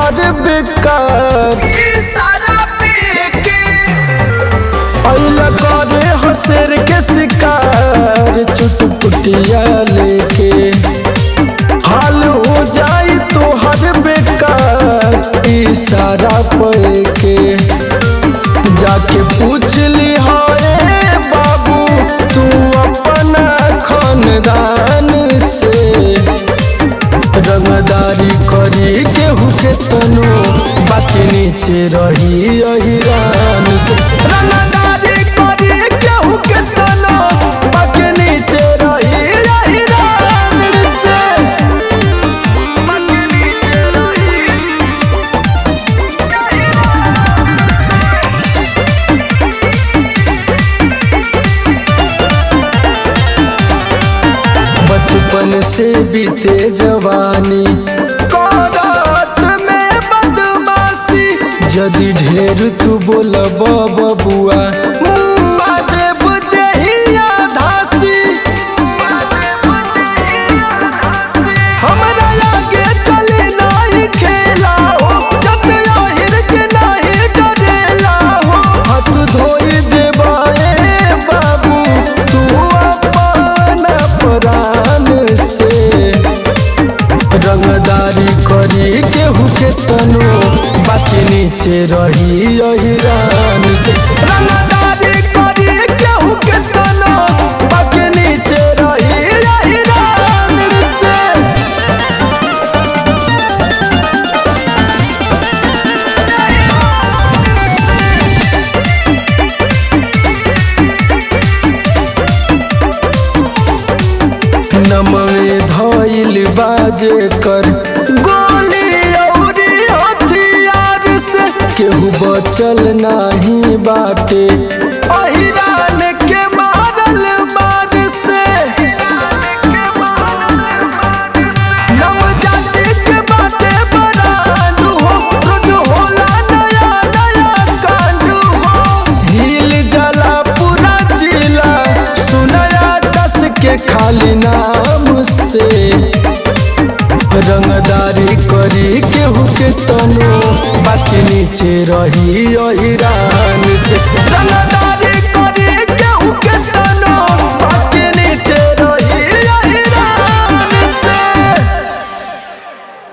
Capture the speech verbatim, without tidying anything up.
तोहर बेकार अइला करे हंसेर के शिकार चुटपुटिया लेके हाल हो जाई तोहर बेकार इशारा पे के जाके पूछ ली हाय बाबू तू अपना खानदान से रंगदारी करी केहू के तनो बाकी नीचे रही अहिरान से रंगदारी करी केहू के तनो बाकी नीचे रही अहिरान से बचपन से बीते जवानी करत में बदमाशी यदि ढेर तू बोलब बबुआ मुआ देब देहिया धासी हमरा आगे चले नाही खेला हो जत आहिर के नाही डरेला हो हाथ धोई देबाए बाबू तू अपना प्राण से रंगदारी करी केहू के तनो बाकी नीचे रही अहिरान से रंगदारी करी केहू के तनो बाकी नीचे रही अहिरान से नमवे धइल बाजे कर गोली औरी हथियार से केहू बचल नाही बाटे अहिरान के मारल मार से नव जाति के बाटे बरांड हो रोज होला नया नया कांड हो हिल जला पूरा जिला सुनया दस के खाली नाम से रंगदारी करी केहू के तनो बाकी नीचे रही अहिरान